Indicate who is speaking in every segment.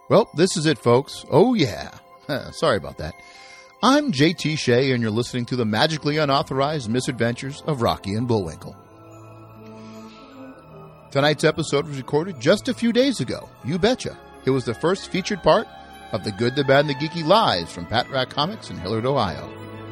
Speaker 1: Well, this is it, folks. Oh, yeah. Sorry about that. I'm JT Shea, and you're listening to the magically unauthorized misadventures of Rocky and Bullwinkle. Tonight's episode was recorded just a few days ago. You betcha. It was the first featured part of The Good, the Bad, and the Geeky Lives from Pat Rat Comics in Hilliard, Ohio.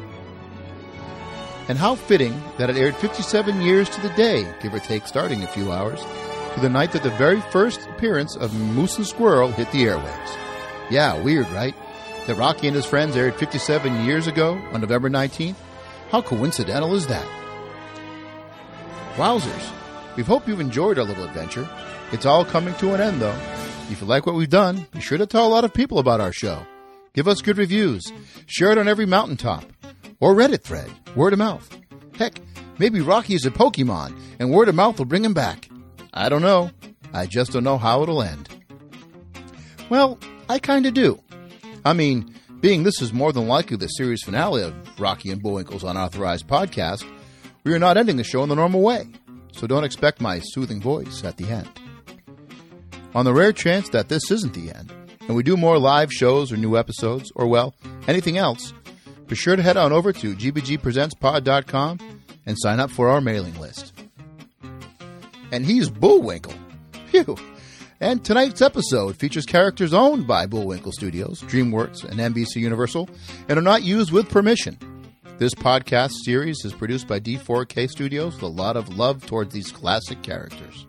Speaker 1: And how fitting that it aired 57 years to the day, give or take starting a few hours, to the night that the very first appearance of Moose and Squirrel hit the airwaves. Yeah, weird, right? That Rocky and his friends aired 57 years ago on November 19th? How coincidental is that? Wowzers. We hope you've enjoyed our little adventure. It's all coming to an end, though. If you like what we've done, be sure to tell a lot of people about our show. Give us good reviews. Share it on every mountaintop. Or Reddit thread. Word of mouth. Heck, maybe Rocky is a Pokemon, and word of mouth will bring him back. I don't know. I just don't know how it'll end. Well, I kind of do. I mean, being this is more than likely the series finale of Rocky and Bullwinkle's Unauthorized Podcast, we are not ending the show in the normal way, so don't expect my soothing voice at the end. On the rare chance that this isn't the end, and we do more live shows or new episodes, or, well, anything else, be sure to head on over to gbgpresentspod.com and sign up for our mailing list. And he's Bullwinkle. Phew. And tonight's episode features characters owned by Bullwinkle Studios, DreamWorks, and NBC Universal, and are not used with permission. This podcast series is produced by D4K Studios with a lot of love towards these classic characters.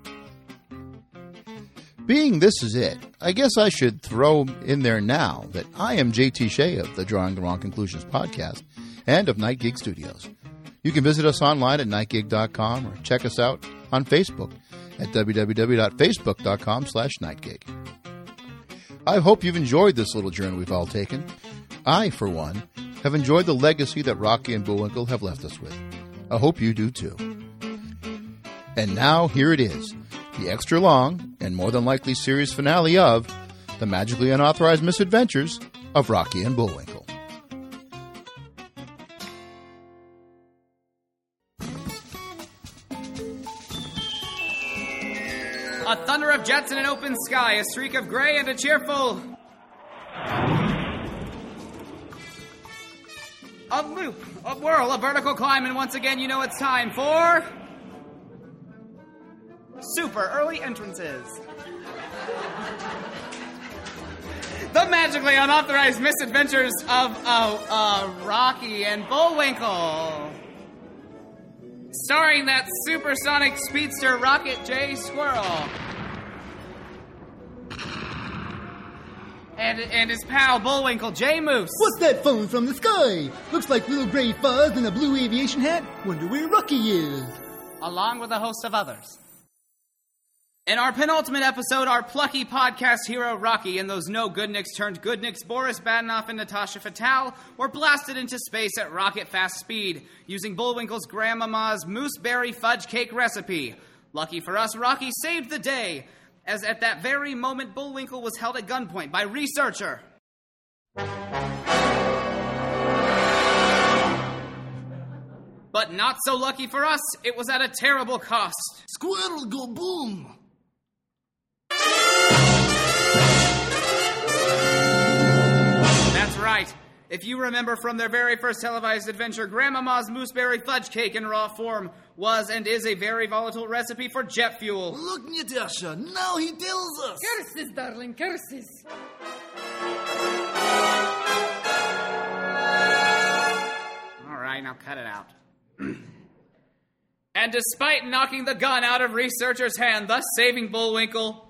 Speaker 1: Being this is it, I guess I should throw in there now that I am JT Shea of the Drawing the Wrong Conclusions podcast and of Night Gig Studios. You can visit us online at nightgig.com or check us out on Facebook at www.facebook.com/nightgig. I hope you've enjoyed this little journey we've all taken. I, for one, have enjoyed the legacy that Rocky and Bullwinkle have left us with. I hope you do too. And now here it is, the extra long and more than likely series finale of The Magically Unauthorized Misadventures of Rocky and Bullwinkle.
Speaker 2: A thunder of jets in an open sky, a streak of gray and a cheerful... A loop, a whirl, a vertical climb, and once again you know it's time for... Super early entrances. The magically unauthorized misadventures of Rocky and Bullwinkle. Starring that supersonic speedster Rocket J. Squirrel. And his pal Bullwinkle J. Moose.
Speaker 3: What's that phone from the sky? Looks like little gray fuzz and a blue aviation hat. Wonder where Rocky is.
Speaker 2: Along with a host of others. In our penultimate episode, our plucky podcast hero Rocky and those no-goodniks turned goodniks Boris Badenoff and Natasha Fatale were blasted into space at rocket fast speed using Bullwinkle's grandmama's mooseberry fudge cake recipe. Lucky for us, Rocky saved the day, as at that very moment Bullwinkle was held at gunpoint by researcher. But not so lucky for us, it was at a terrible cost.
Speaker 3: Squirrel go boom.
Speaker 2: That's right. If you remember from their very first televised adventure, Grandmama's mooseberry fudge cake in raw form was and is a very volatile recipe for jet fuel.
Speaker 3: Look, Natasha, now he tells us.
Speaker 4: Curses, darling, curses.
Speaker 2: All right, now cut it out. And despite knocking the gun out of researcher's hand, thus saving Bullwinkle,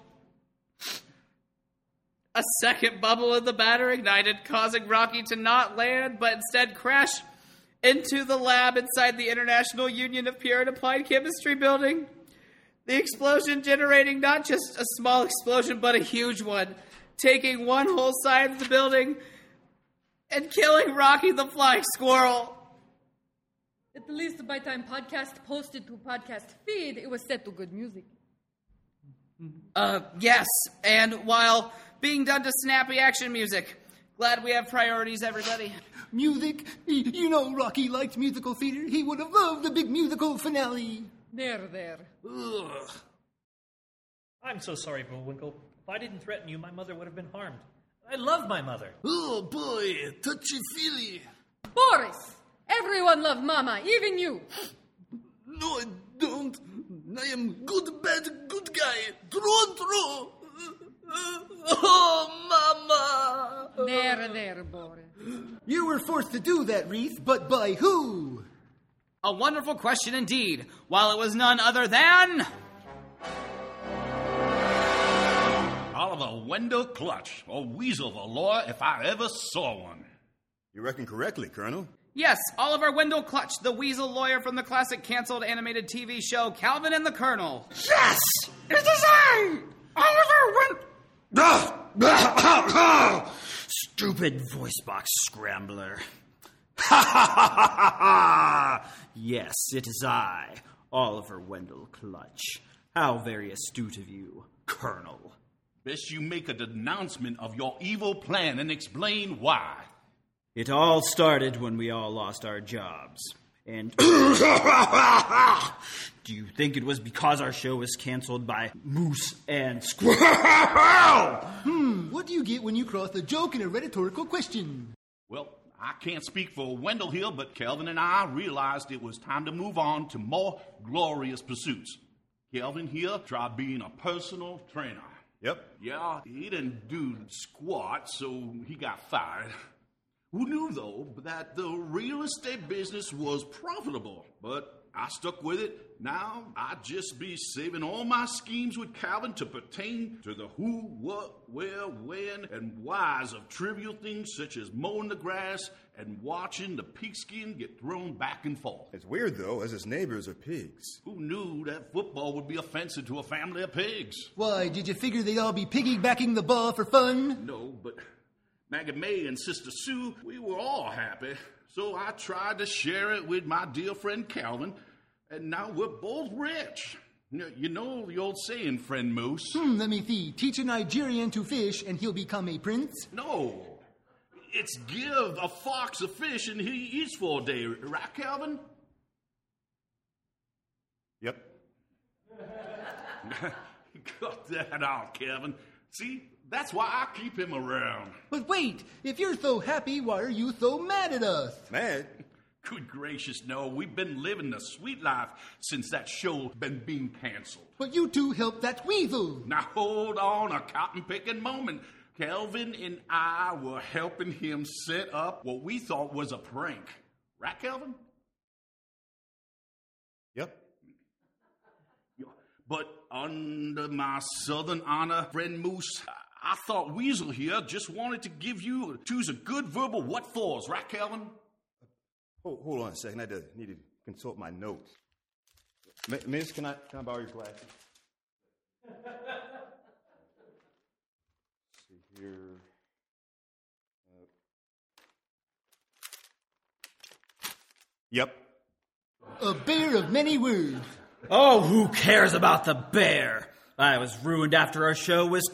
Speaker 2: a second bubble in the batter ignited, causing Rocky to not land, but instead crash into the lab inside the International Union of Pure and Applied Chemistry building. The explosion generating not just a small explosion, but a huge one, taking one whole side of the building and killing Rocky the Flying Squirrel.
Speaker 4: At least by time podcast posted to podcast feed, it was set to good music.
Speaker 2: Yes, and while being done to snappy action music. Glad we have priorities, everybody.
Speaker 3: Music? You know Rocky liked musical theater. He would have loved the big musical finale.
Speaker 4: There.
Speaker 3: Ugh.
Speaker 5: I'm so sorry, Bullwinkle. If I didn't threaten you, my mother would have been harmed. I love my mother.
Speaker 6: Oh, boy, touchy-feely.
Speaker 4: Boris! Everyone loved Mama, even you.
Speaker 6: No, I don't. I am good, bad, good guy. True. Oh, Mama.
Speaker 4: There, Boris.
Speaker 3: You were forced to do that, Reese, but by who?
Speaker 2: A wonderful question indeed, while it was none other than...
Speaker 7: Oliver Wendell Clutch, a weasel of a lawyer if I ever saw one.
Speaker 8: You reckon correctly, Colonel.
Speaker 2: Yes, Oliver Wendell Clutch, the weasel lawyer from the classic canceled animated TV show Calvin and the Colonel.
Speaker 6: Yes! It is I! Oliver Wendell... Stupid voice box scrambler. Yes, it is I, Oliver Wendell Clutch. How very astute of you, Colonel.
Speaker 7: Best you make a denouncement of your evil plan and explain why.
Speaker 6: It all started when we all lost our jobs. And do you think it was because our show was canceled by Moose and Squirrel?
Speaker 3: What do you get when you cross a joke and a rhetorical question?
Speaker 7: Well, I can't speak for Wendell here, but Kelvin and I realized it was time to move on to more glorious pursuits. Kelvin here tried being a personal trainer.
Speaker 8: Yep.
Speaker 7: Yeah, he didn't do squat, so he got fired. Who knew, though, that the real estate business was profitable? But I stuck with it. Now I'd just be saving all my schemes with Calvin to pertain to the who, what, where, when, and whys of trivial things such as mowing the grass and watching the pigskin get thrown back and forth.
Speaker 8: It's weird, though, as his neighbors are pigs.
Speaker 7: Who knew that football would be offensive to a family of pigs?
Speaker 3: Why, did you figure they'd all be piggybacking the ball for fun?
Speaker 7: No, but Maggie May and Sister Sue, we were all happy. So I tried to share it with my dear friend Calvin, and now we're both rich. You know the old saying, friend Moose.
Speaker 3: Let me see. Teach a Nigerian to fish and he'll become a prince?
Speaker 7: No. It's give a fox a fish and he eats for a day. Right, Calvin?
Speaker 8: Yep.
Speaker 7: Cut that out, Calvin. See, that's why I keep him around.
Speaker 3: But wait, if you're so happy, why are you so mad at us?
Speaker 8: Mad?
Speaker 7: Good gracious, no. We've been living the sweet life since that show been being canceled.
Speaker 3: But you two helped that weasel.
Speaker 7: Now hold on a cotton-picking moment. Kelvin and I were helping him set up what we thought was a prank. Right, Kelvin?
Speaker 8: Yep.
Speaker 7: But under my southern honor, friend Moose, I thought Weasel here just wanted to choose a good verbal what-fors. Right, Kelvin?
Speaker 8: Oh, hold on a second. I need to consult my notes. Miss, can I borrow your glasses? See here. Yep.
Speaker 3: A bear of many words.
Speaker 6: Oh, who cares about the bear? I was ruined after our show was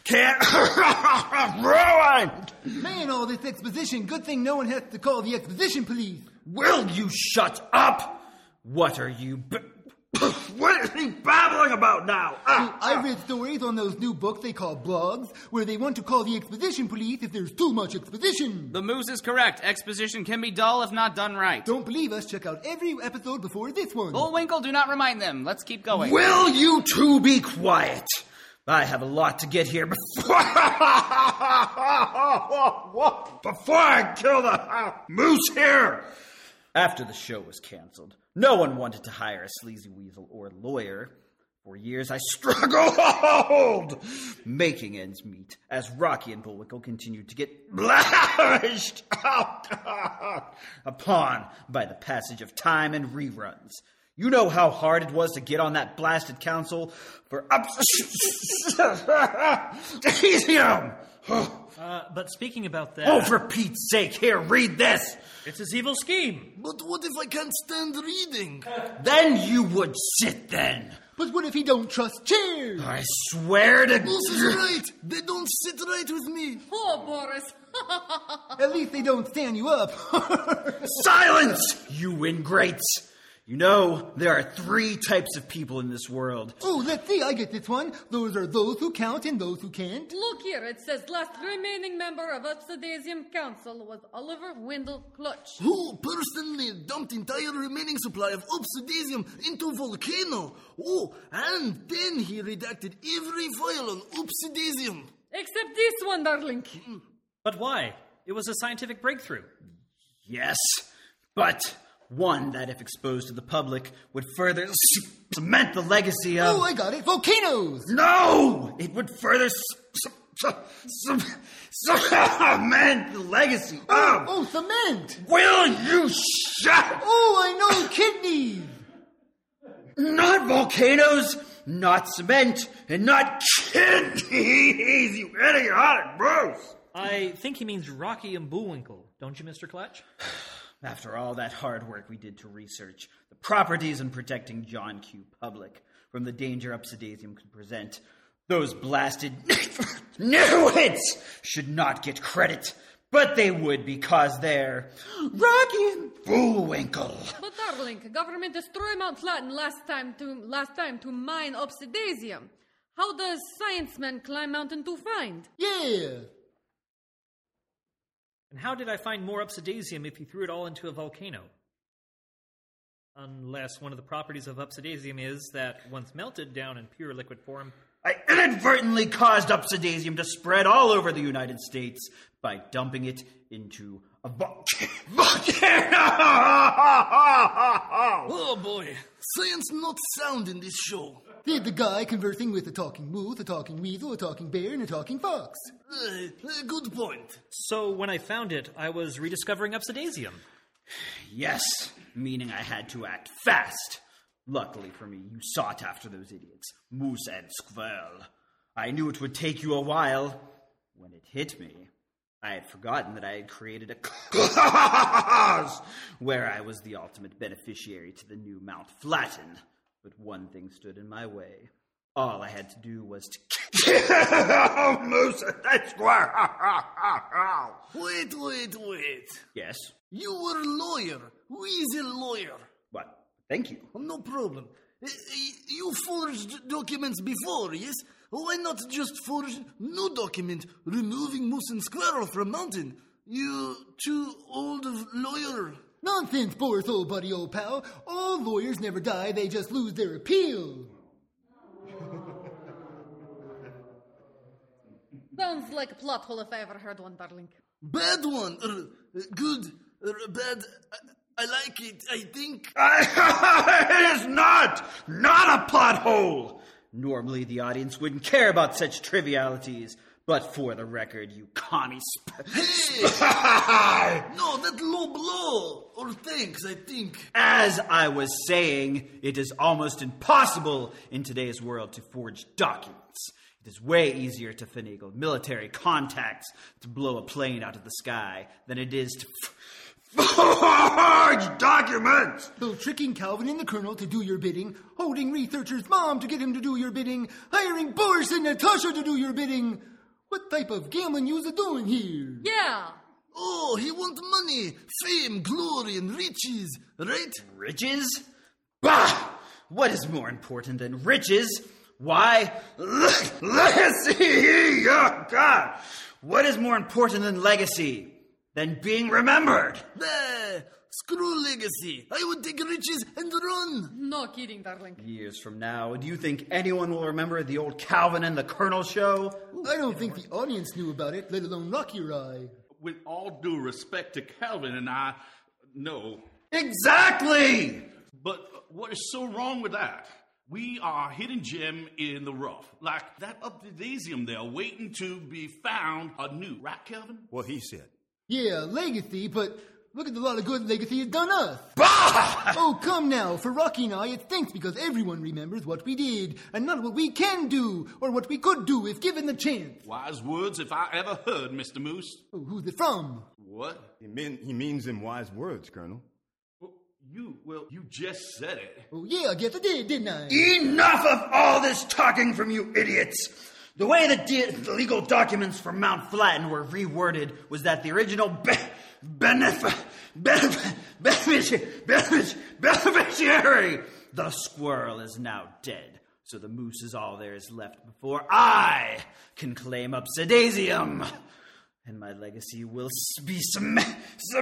Speaker 6: ruined!
Speaker 3: Man, all this exposition. Good thing no one has to call the exposition police.
Speaker 6: Will you shut up? What are you... What is he babbling about now?
Speaker 3: I read stories on those new books they call blogs, where they want to call the exposition police if there's too much exposition.
Speaker 2: The Moose is correct. Exposition can be dull if not done right.
Speaker 3: Don't believe us? Check out every episode before this one.
Speaker 2: Bullwinkle, do not remind them. Let's keep going.
Speaker 6: Will you two be quiet? I have a lot to get here before I kill the moose here. After the show was canceled, no one wanted to hire a sleazy weasel or lawyer. For years I struggled, making ends meet, as Rocky and Bullwinkle continued to get lavished upon by the passage of time and reruns. You know how hard it was to get on that blasted council for Easium.
Speaker 5: But speaking about that...
Speaker 6: Oh, for Pete's sake, here, read this.
Speaker 5: It's his evil scheme.
Speaker 6: But what if I can't stand reading? Then you would sit then.
Speaker 3: But what if he don't trust chairs?
Speaker 6: I swear to... Moose is right. They don't sit right with me.
Speaker 4: Oh, Boris.
Speaker 3: At least they don't stand you up.
Speaker 6: Silence, you ingrates. You know, there are 3 types of people in this world.
Speaker 3: Oh, let's see, I get this one. Those are those who count and those who can't.
Speaker 4: Look here, it says last remaining member of Obsidian Council was Oliver Wendell Clutch.
Speaker 9: Who personally dumped entire remaining supply of Obsidian into volcano. Oh, and then he redacted every file on Obsidian.
Speaker 4: Except this one, darling.
Speaker 5: But why? It was a scientific breakthrough.
Speaker 6: Yes, but one that, if exposed to the public, would further cement the legacy of...
Speaker 3: Oh, I got it. Volcanoes!
Speaker 6: No! It would further cement the legacy of...
Speaker 3: Oh, cement!
Speaker 6: Will you shut...
Speaker 3: Oh, I know, kidneys!
Speaker 6: Not volcanoes, not cement, and not kidneys, you idiotic Bruce!
Speaker 5: I think he means Rocky and Bullwinkle, don't you, Mr. Clutch?
Speaker 6: After all that hard work we did to research the properties and protecting John Q. Public from the danger Obsidian could present, those blasted nitwits should not get credit, but they would because they're Rocky and Bullwinkle.
Speaker 4: But darling, government destroyed Mount Flatten last time to mine Obsidian. How does science-man climb mountain to find?
Speaker 3: Yeah!
Speaker 5: And how did I find more Obsidian if he threw it all into a volcano? Unless one of the properties of Obsidian is that once melted down in pure liquid form...
Speaker 6: I inadvertently caused Obsidian to spread all over the United States by dumping it into a volcano!
Speaker 9: Oh boy, science not sound in this show.
Speaker 3: There's the guy conversing with a talking moose, a talking weasel, a talking bear, and a talking fox.
Speaker 9: Good point.
Speaker 5: So when I found it, I was rediscovering Obsidian.
Speaker 6: Yes, meaning I had to act fast. Luckily for me, you sought after those idiots, Moose and Squirrel. I knew it would take you a while. When it hit me, I had forgotten that I had created a clause where I was the ultimate beneficiary to the new Mount Flatten. But one thing stood in my way. All I had to do was to kill Moose and Squirrel.
Speaker 9: Wait.
Speaker 6: Yes?
Speaker 9: You were a lawyer. Weasel lawyer.
Speaker 6: What? Thank you.
Speaker 9: No problem. You forged documents before, yes? Why not just forge new document removing Moose and Squirrel from mountain? You too old of lawyer.
Speaker 3: Nonsense, Boris, old buddy, old pal. All lawyers never die, they just lose their appeal.
Speaker 4: Sounds like a plot hole if I ever heard one, darling.
Speaker 9: Bad one. Good. Bad. I like it, I think.
Speaker 6: It is not a plot hole. Normally the audience wouldn't care about such trivialities, but for the record, you commie
Speaker 9: Hey! No, that low blow. Or thanks, I think.
Speaker 6: As I was saying, it is almost impossible in today's world to forge documents. It is way easier to finagle military contacts to blow a plane out of the sky than it is to forge documents!
Speaker 3: So tricking Calvin and the Colonel to do your bidding, holding researcher's mom to get him to do your bidding, hiring Boris and Natasha to do your bidding. What type of gambling you are doing here?
Speaker 4: Yeah.
Speaker 9: Oh, he want money, fame, glory, and riches, right?
Speaker 6: Riches? Bah! What is more important than riches? Why, legacy! Oh, God! What is more important than legacy? Than being remembered?
Speaker 9: Screw legacy. I would take riches and run.
Speaker 4: No kidding, darling.
Speaker 6: Years from now, do you think anyone will remember the old Calvin and the Colonel show?
Speaker 3: I don't think the audience knew about it, let alone Rocky or I.
Speaker 7: With all due respect to Calvin and I, no.
Speaker 6: Exactly!
Speaker 7: But what is so wrong with that? We are a hidden gem in the rough. Like that Obsidian there waiting to be found anew. Right, Calvin?
Speaker 8: What he said.
Speaker 3: Yeah, legacy, but look at the lot of good legacy has done us.
Speaker 6: Bah!
Speaker 3: Oh, come now. For Rocky and I, it stinks because everyone remembers what we did and not what we can do or what we could do if given the chance.
Speaker 7: Wise words if I ever heard, Mr. Moose.
Speaker 3: Oh, who's it from?
Speaker 7: What?
Speaker 8: He means them wise words, Colonel.
Speaker 7: Well, you just said it.
Speaker 3: Oh, yeah, I guess I did, didn't I?
Speaker 6: Enough of all this talking from you idiots! The way the legal documents for Mount Flatten were reworded was that the original beneficiary. The squirrel is now dead, so the moose is all there is left before I can claim Obsidiasium. And my legacy will be cemented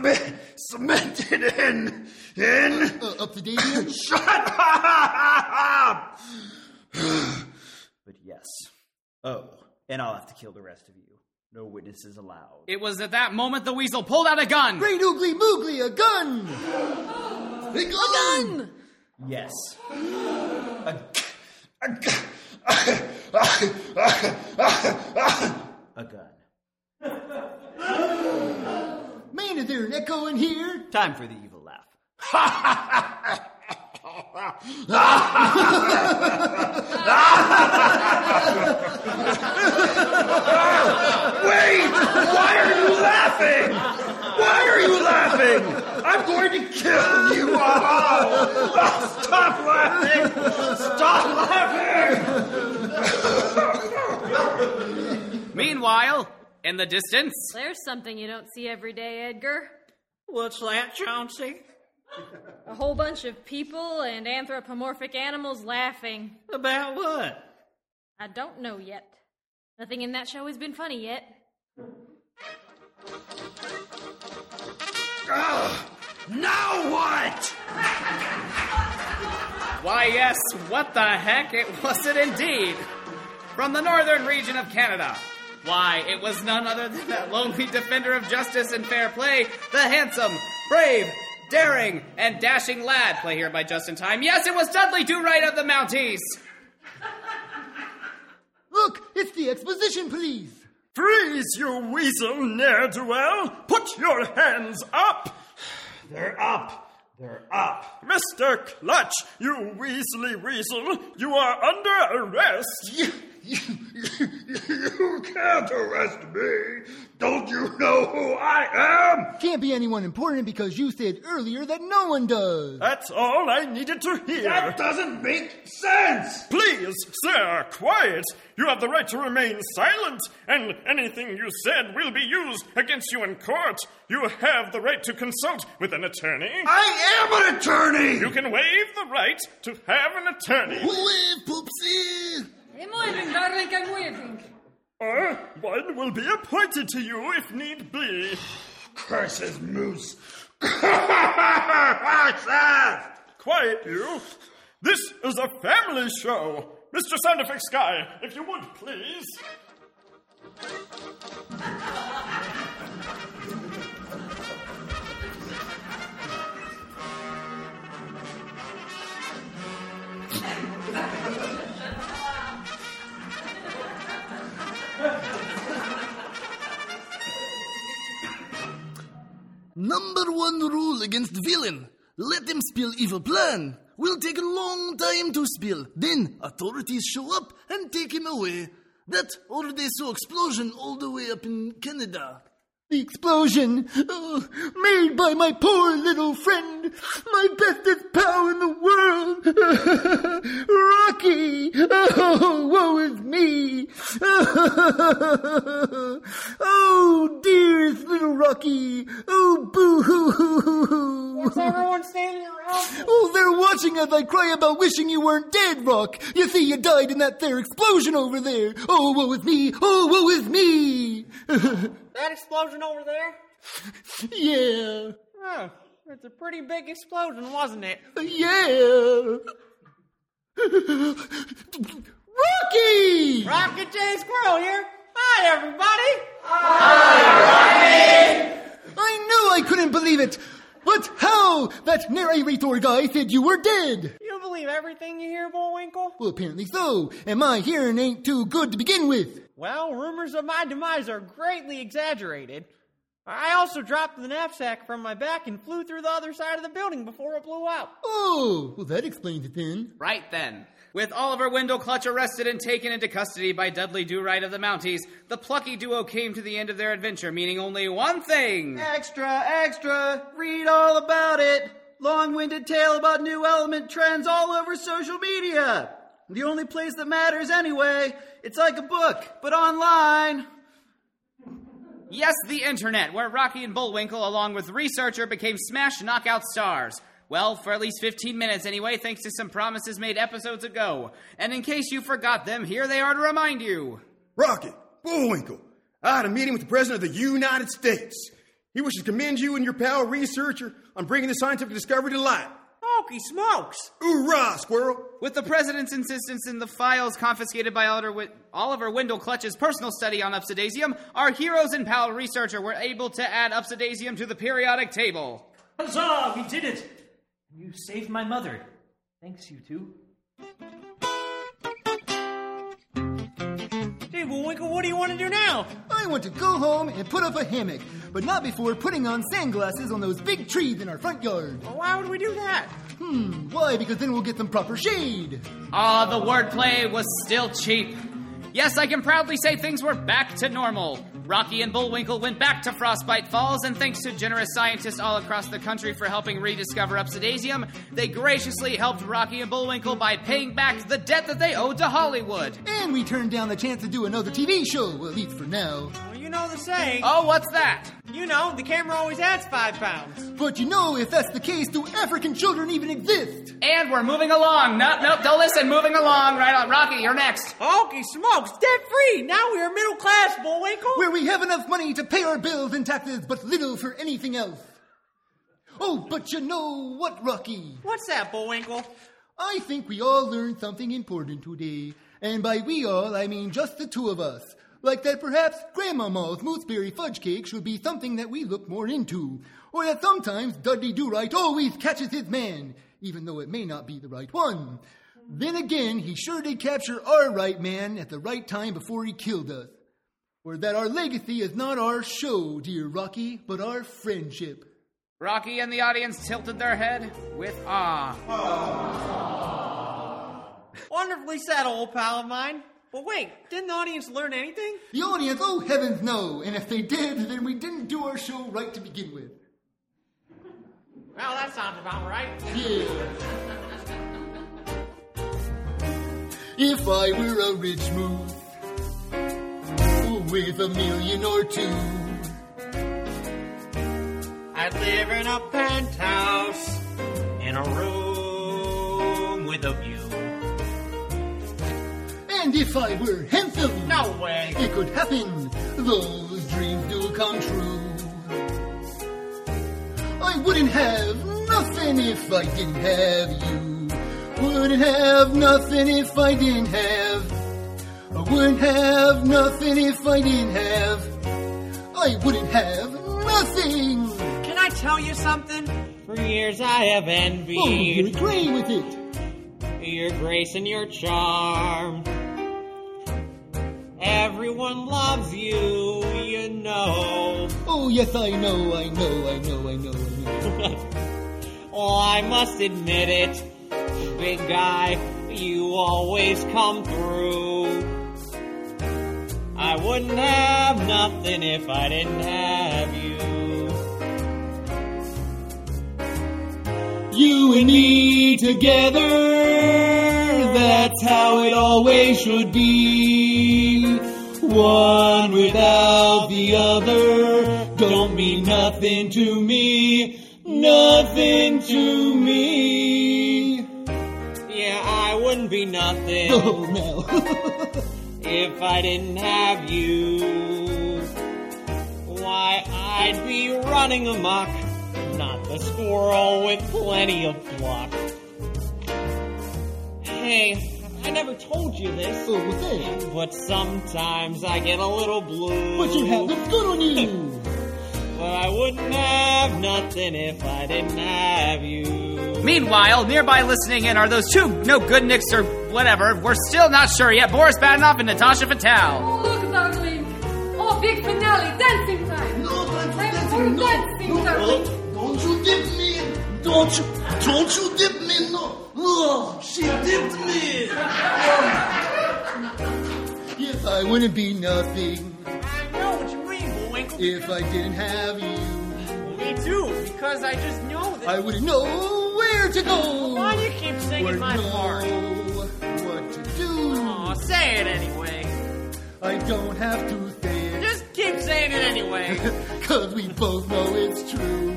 Speaker 6: in...
Speaker 3: Obsidian?
Speaker 6: Shut up! But yes. Oh, and I'll have to kill the rest of you. No witnesses allowed.
Speaker 2: It was at that moment the weasel pulled out a gun.
Speaker 3: Great oogly moogly, a gun! A gun!
Speaker 6: Yes. A gun.
Speaker 3: Man, is there an echo in here?
Speaker 6: Time for the evil laugh. Wait! Why are you laughing? Why are you laughing? I'm going to kill you all! Stop laughing! Stop laughing!
Speaker 2: Meanwhile, in the distance...
Speaker 10: There's something you don't see every day, Edgar.
Speaker 5: What's that, Chauncey?
Speaker 10: A whole bunch of people and anthropomorphic animals laughing.
Speaker 5: About what?
Speaker 10: I don't know yet. Nothing in that show has been funny yet.
Speaker 6: Now what?
Speaker 2: Why, yes, what the heck? It was it indeed. From the northern region of Canada. Why, it was none other than that lonely defender of justice and fair play, the handsome, brave, daring, and dashing lad, play here by Just in Time. Yes, it was Dudley Do-Right of the Mounties.
Speaker 3: Look, it's the exposition, please.
Speaker 11: Freeze, you weasel ne'er-do-well! Put your hands up!
Speaker 6: They're up. They're up.
Speaker 11: Mr. Clutch, you weaselly weasel, you are under arrest!
Speaker 7: You can't arrest me. Don't you know who I am?
Speaker 3: Can't be anyone important because you said earlier that no one does.
Speaker 11: That's all I needed to hear.
Speaker 7: That doesn't make sense.
Speaker 11: Please, sir, quiet. You have the right to remain silent, and anything you said will be used against you in court. You have the right to consult with an attorney.
Speaker 7: I am an attorney.
Speaker 11: You can waive the right to have an attorney.
Speaker 9: Wave, Poopsie!
Speaker 4: I'm waving, darling, I'm waving.
Speaker 11: One will be appointed to you if need be.
Speaker 7: Curses, Moose.
Speaker 11: Quiet, you. This is a family show. Mr. Sound Effects Guy, if you would, please.
Speaker 9: Number one rule against villain. Let him spill evil plan. Will take a long time to spill. Then authorities show up and take him away. That or they saw explosion all the way up in Canada.
Speaker 3: The explosion, made by my poor little friend, my bestest pal in the world, Rocky. Oh, woe is me. Oh, dearest little Rocky. Oh, boo-hoo-hoo-hoo-hoo.
Speaker 12: What's everyone standing around?
Speaker 3: Oh, they're watching as I cry about wishing you weren't dead, Rock. You see, you died in that there explosion over there. Oh, woe is me. Oh, woe is me.
Speaker 12: That explosion over there?
Speaker 3: Yeah.
Speaker 12: Oh, it's a pretty big explosion, wasn't it?
Speaker 3: Yeah. Rocky!
Speaker 12: Rocket J. Squirrel here. Hi, everybody.
Speaker 3: Hi, Rocky! I knew I couldn't believe it. But how? That narrator guy said you were dead.
Speaker 12: You believe everything you hear, Bullwinkle?
Speaker 3: Well, apparently so. And my hearing ain't too good to begin with.
Speaker 12: Well, rumors of my demise are greatly exaggerated. I also dropped the knapsack from my back and flew through the other side of the building before it blew up.
Speaker 3: Oh, well, that explains it then.
Speaker 2: Right then. With Oliver Wendell Clutch arrested and taken into custody by Dudley Do-Right of the Mounties, the plucky duo came to the end of their adventure, meaning only one thing.
Speaker 6: Extra, extra, read all about it. Long-winded tale about new element trends all over social media. The only place that matters anyway. It's like a book, but online.
Speaker 2: Yes, the internet, where Rocky and Bullwinkle, along with Researcher, became smash knockout stars. Well, for at least 15 minutes anyway, thanks to some promises made episodes ago. And in case you forgot them, here they are to remind you.
Speaker 8: Rocky, Bullwinkle, I had a meeting with the President of the United States. He wishes to commend you and your pal Researcher on bringing the scientific discovery to light.
Speaker 12: Hokey smokes!
Speaker 8: Hoorah, Squirrel!
Speaker 2: With the President's insistence in the files confiscated by Oliver Wendell Clutch's personal study on Upsidasium, our heroes and pal Researcher were able to add Upsidasium to the periodic table.
Speaker 5: Huzzah! We did it! You saved my mother. Thanks, you two.
Speaker 12: Hey, Bullwinkle, what do you want to do now?
Speaker 3: I want to go home and put up a hammock, but not before putting on sunglasses on those big trees in our front yard.
Speaker 12: Well, why would we do that?
Speaker 3: Why? Because then we'll get them proper shade.
Speaker 2: Ah, the wordplay was still cheap. Yes, I can proudly say things were back to normal. Rocky and Bullwinkle went back to Frostbite Falls, and thanks to generous scientists all across the country for helping rediscover Upsidasium, they graciously helped Rocky and Bullwinkle by paying back the debt that they owed to Hollywood.
Speaker 3: And we turned down the chance to do another TV show, well, at least for now.
Speaker 12: Well, you know the saying.
Speaker 2: Oh, what's that?
Speaker 12: You know, the camera always adds 5 pounds.
Speaker 3: But you know, if that's the case, do African children even exist?
Speaker 2: And we're moving along. Nope, don't listen, moving along. Right on. Rocky, you're next.
Speaker 12: Hokey smokes, debt free. Now we are middle class, Bullwinkle.
Speaker 3: Where we have enough money to pay our bills and taxes, but little for anything else. Oh, but you know what, Rocky?
Speaker 12: What's that, Bullwinkle?
Speaker 3: I think we all learned something important today. And by we all, I mean just the two of us. Like that perhaps Grandmama's mooseberry fudge cake should be something that we look more into. Or that sometimes Dudley Do-Right always catches his man, even though it may not be the right one. Then again, he sure did capture our right man at the right time before he killed us. Or that our legacy is not our show, dear Rocky, but our friendship.
Speaker 2: Rocky and the audience tilted their head with awe.
Speaker 12: Wonderfully said, old pal of mine. But wait, didn't the audience learn anything?
Speaker 3: The audience, oh heavens no. And if they did, then we didn't do our show right to begin with.
Speaker 12: Well, that sounds about right.
Speaker 3: Yeah. If I were a rich moose with $1 million or $2,
Speaker 12: I'd live in a penthouse in a room with a view.
Speaker 3: And if I were handsome,
Speaker 12: no way,
Speaker 3: it could happen. Those dreams do come true. I wouldn't have nothing if I didn't have you. Wouldn't have nothing if I didn't have. I wouldn't have nothing if I didn't have. I wouldn't have nothing.
Speaker 12: Can I tell you something? For years I have envied.
Speaker 3: Oh, you're agreeing with it.
Speaker 12: Your grace and your charm. Everyone loves you, you know.
Speaker 3: Oh, yes, I know.
Speaker 12: Oh, I must admit it, big guy, you always come through. I wouldn't have nothing if I didn't have you.
Speaker 3: You and me together, that's how it always should be. One without the other don't mean nothing to me, nothing to me.
Speaker 12: Yeah, I wouldn't be nothing.
Speaker 3: Oh, no.
Speaker 12: If I didn't have you. Why, I'd be running amok, not the squirrel with plenty of pluck. Hey, I never told you this.
Speaker 3: Oh, what's that?
Speaker 12: But sometimes I get a little blue.
Speaker 3: But you have what's good on you.
Speaker 12: But I wouldn't have nothing if I didn't have you.
Speaker 2: Meanwhile, nearby listening in are those two no good nicks or whatever. We're still not sure yet. Boris Badenoff and Natasha Fatale.
Speaker 4: Oh, look, darling. Oh, big finale. Dancing time.
Speaker 9: No time for
Speaker 4: Time for dancing, darling.
Speaker 9: Don't you dip me. Don't you dip me. No. Oh, she dipped me.
Speaker 3: Yes, I wouldn't be nothing.
Speaker 12: I know what you mean, Bullwinkle.
Speaker 3: If I didn't have you.
Speaker 12: Well, me too, because I just know that...
Speaker 3: I wouldn't know where to go.
Speaker 12: Why do you keep singing my part?
Speaker 3: What to do.
Speaker 12: Aw, say it anyway.
Speaker 3: I don't have to say it.
Speaker 12: Just keep saying it anyway.
Speaker 3: 'Cause we both know it's true.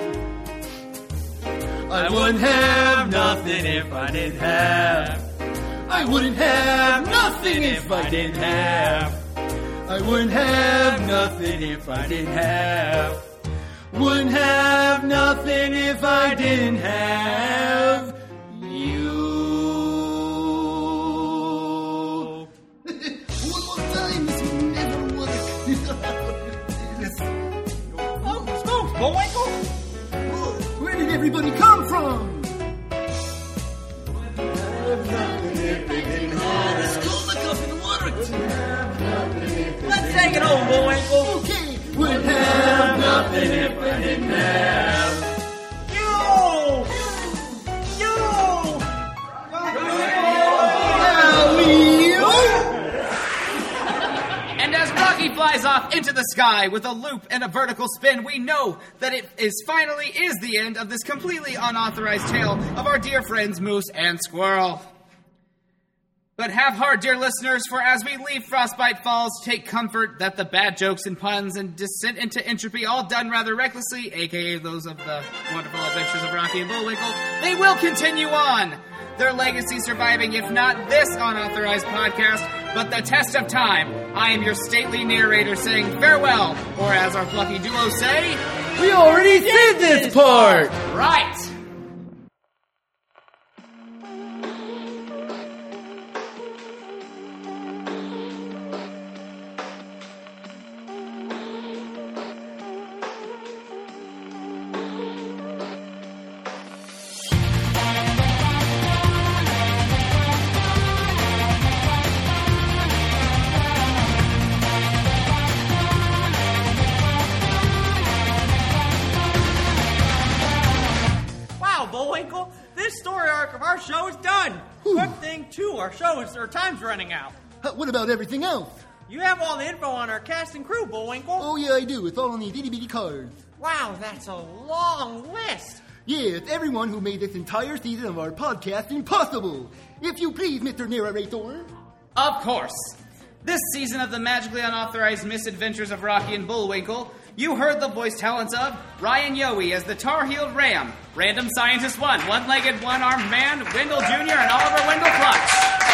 Speaker 3: I wouldn't have nothing if I didn't have. I wouldn't have nothing if I didn't have. I wouldn't have nothing if I didn't have. Wouldn't have nothing if I didn't have you. One more time, this will never work.
Speaker 12: Smokes, Bullwinkle!
Speaker 3: Where did everybody come from?
Speaker 9: Let's call the coffin worked.
Speaker 12: Let's take it home, Bullwinkle.
Speaker 3: Okay, would have nothing if I didn't have.
Speaker 2: And as Rocky flies off into the sky with a loop and a vertical spin, we know that it finally is the end of this completely unauthorized tale of our dear friends Moose and Squirrel. But have heart, dear listeners, for as we leave Frostbite Falls, take comfort that the bad jokes and puns and descent into entropy, all done rather recklessly, aka those of the wonderful adventures of Rocky and Bullwinkle, they will continue on. Their legacy surviving, if not this unauthorized podcast, but the test of time. I am your stately narrator saying farewell, or as our plucky duo say,
Speaker 1: we already did this part!
Speaker 2: Right!
Speaker 12: Bullwinkle, this story arc of our show is done. Quick thing, too, our time's running out.
Speaker 3: What about everything else?
Speaker 12: You have all the info on our cast and crew, Bullwinkle.
Speaker 3: Oh, yeah, I do. It's all on these itty-bitty cards.
Speaker 12: Wow, that's a long list.
Speaker 3: Yeah, it's everyone who made this entire season of our podcasting possible. If you please, Mr. Narrator.
Speaker 2: Of course. This season of the magically unauthorized misadventures of Rocky and Bullwinkle, you heard the voice talents of Ryan Yowie as the Tar-Heeled Ram, Random Scientist 1, One-Legged, One-Armed Man, Wendell Jr., and Oliver Wendell Clutch.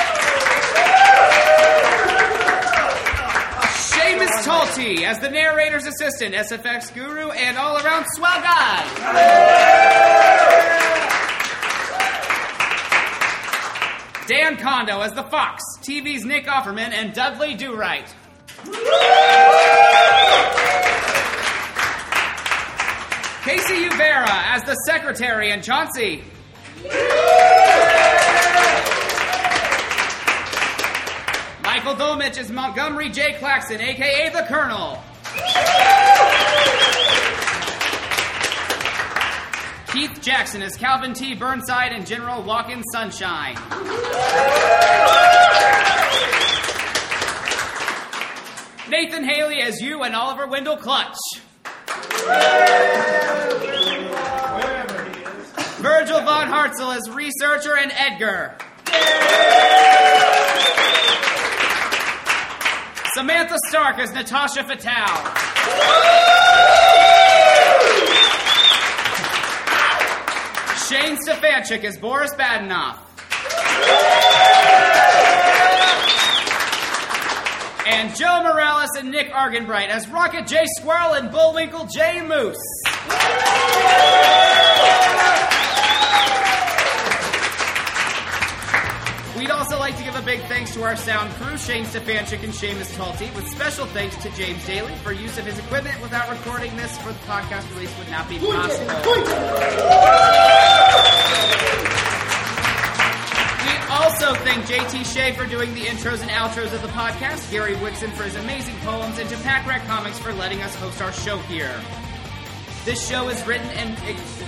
Speaker 2: Seamus Talty as the narrator's assistant, SFX guru, and all-around swell guy. Dan Kondo as the Fox, TV's Nick Offerman, and Dudley Do-Right. Casey Uvera as the Secretary and Chauncey. Michael Dolmich as Montgomery J. Claxton, a.k.a. the Colonel. Keith Jackson as Calvin T. Burnside and General Walk-In Sunshine. Nathan Haley as you and Oliver Wendell Clutch. Virgil Von Hartzell as Researcher and Edgar. Samantha Stark as Natasha Fatale. Shane Stefanchik as Boris Badenoff. And Joe Morales and Nick Arganbright as Rocket J. Squirrel and Bullwinkle J. Moose. We'd also like to give a big thanks to our sound crew, Shane Stefanchik and Seamus Talty, with special thanks to James Daly for use of his equipment. Without recording this for the podcast release would not be possible. We also thank JT Shea for doing the intros and outros of the podcast, Gary Wixon for his amazing poems, and to Pack Rat Comics for letting us host our show here. This show is written and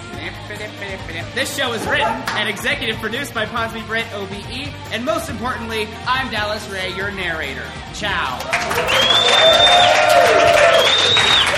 Speaker 2: executive produced by Posby Brent OBE, and most importantly, I'm Dallas Ray, your narrator. Ciao.